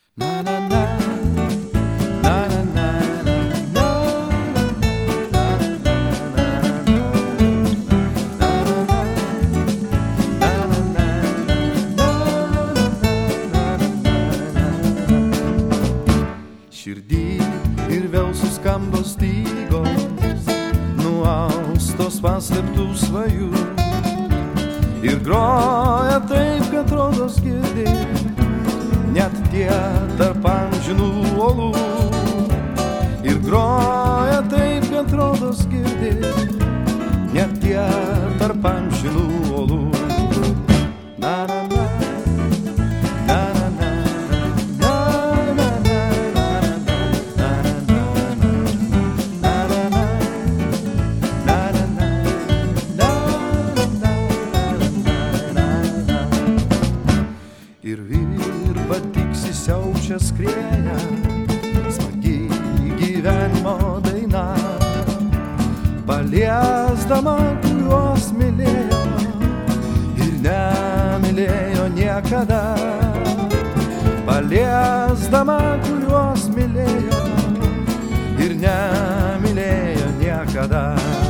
Na na na, na na na, na širdį ir vėl suskamba stygos, nuaustos paslėptų svajų. Ir groja taip, kad rodos girdi net tie tarp amžinų uolų. Ir groja taip, kad rodos girdi net tie tarp amžinų uolų. Na na na, na na na, na na na, na na na. Ir virpa tiksi siaučia skrieja, smagi gyvenimo daina, paliesdama, kuriuos mylėjo ir nemylėjo niekada. Paliesdama, kuriuos mylėjo ir nemylėjo niekada.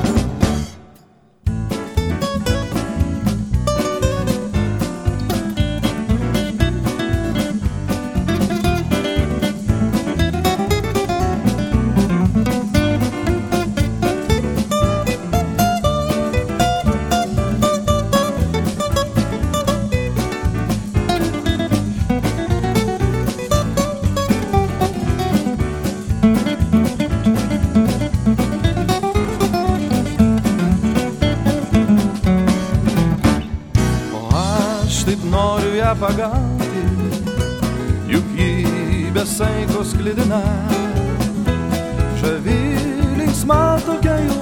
Taip noriu ją pagauti, juk ji be saiko sklidina. Žavi linksma tokia jų